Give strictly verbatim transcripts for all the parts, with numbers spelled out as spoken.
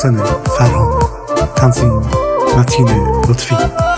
محسن فرهان. تنظیم متین لطفی.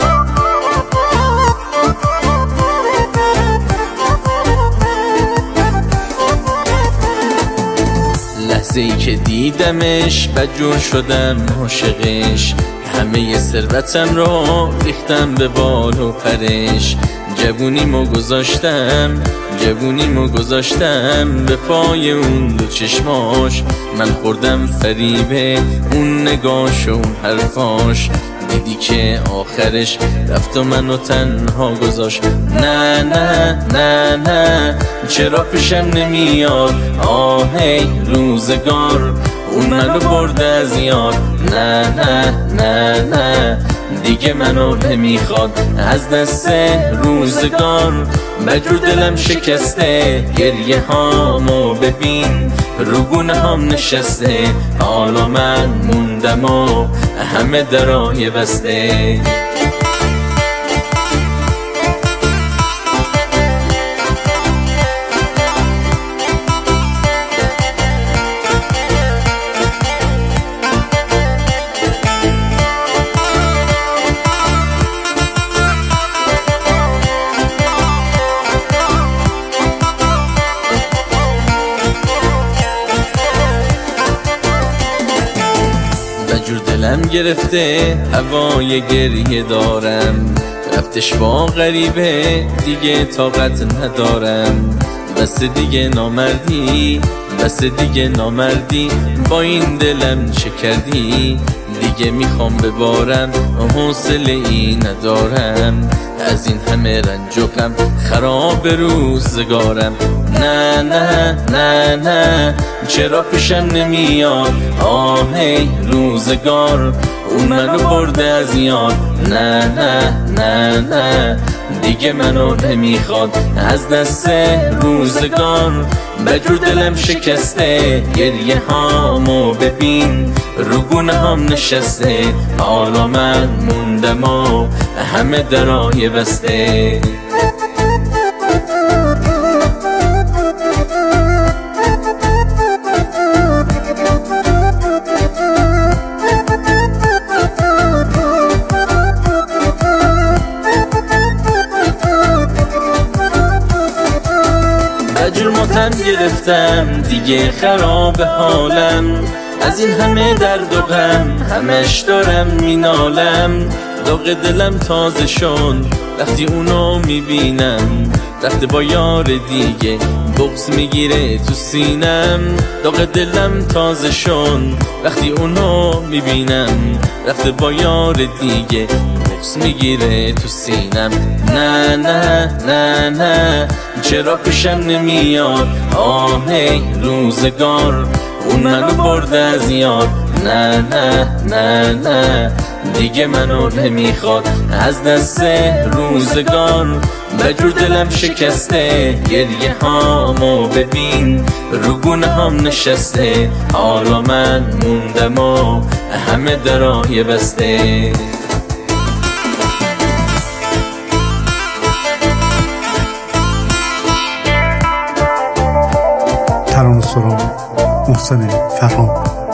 لحظه ای که دیدمش بدجور شدم عاشقش، همه ثروتم رو ریختم به بال و پرش. جوونیمو گذاشتم جوونیمو گذاشتم به پای اون دو چشماش. من خوردم فریب اون نگاش و اون حرفاش. دیدی که آخرش رفت و منو تنها گذاشت. نه نه نه نه چرا پیشم نمیاد آهی روزگار، اون منو برده از یاد. نه نه نه نه دیگه منو نمیخواد از دست روزگار. مجبور دلم شکسته گریه هامو ببین روگونه هم نشسته. حالا من موندم و همه درای بسته. جور دلم گرفته هوای گریه دارم. رفتش با غریبه دیگه طاقت ندارم. بس دیگه نامردی بس دیگه نامردی با این دلم چه کردی؟ دیگه میخوام ببارم حوصله ای ندارم. از این همه رنج و غم خراب روزگارم. نه نه نه نه چرا پیشم نمیاد آهی روزگار، اون منو برده از یاد. نه نه نه نه دیگه منو نمیخواد از دست روزگار. مجبور دلم شکسته گریه هامو ببین روگونه هم نشسته. حالا من موندم و همه درای بسته. مجبور ماتم گرفتم دیگه خراب حالم. از این همه درد و غم همش دارم مینالم. داغ دلم تازه شد وقتی اونو میبینم. رفته با یار دیگه بغض میگیره تو سینم. داغ دلم تازه شد وقتی اونو میبینم. رفته با یار دیگه بغض میگیره تو سینم. نه نه نه نه چرا پیشم نمیاد آهی روزگار، اون منو برده از یاد. نه نه نه نه دیگه منو نمیخواد از دست روزگار. مجبور دلم شکسته گریه هامو ببین روگونه هم نشسته. حالا من موندم و همه درای بسته. ترانه‌سرا محسن فرهان.